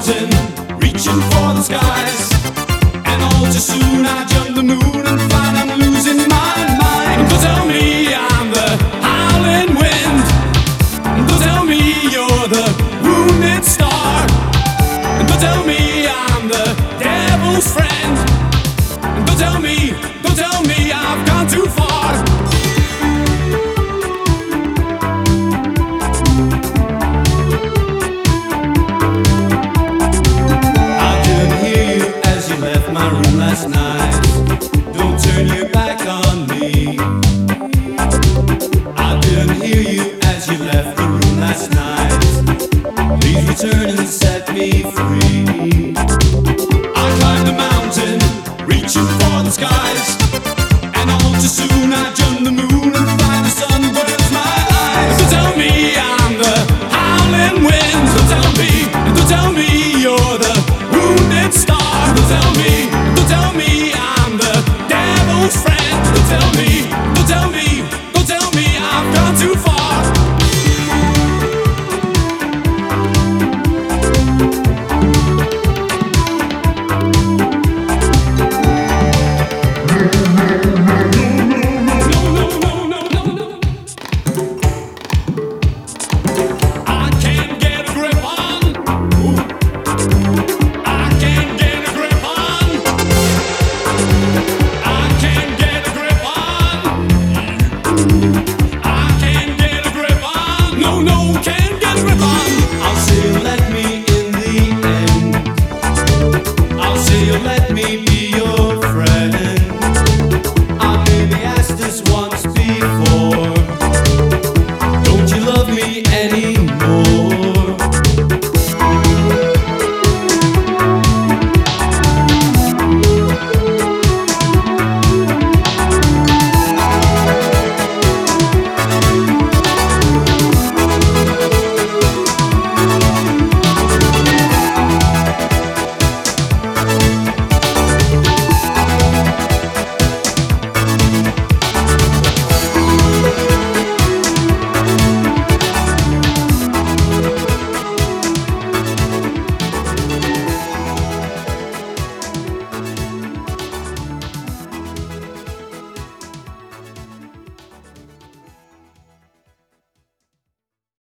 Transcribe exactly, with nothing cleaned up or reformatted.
mountain, reaching for the skies. And all too soon I jump the moon and find I'm losing my mind. Don't tell me I'm the howling wind. Don't tell me you're the wounded star. Don't tell me I'm the devil's friend. Don't tell me, don't tell me I've gone too far. Last night, don't turn your back on me. I didn't hear you as you left the room last night. Please return and set me free.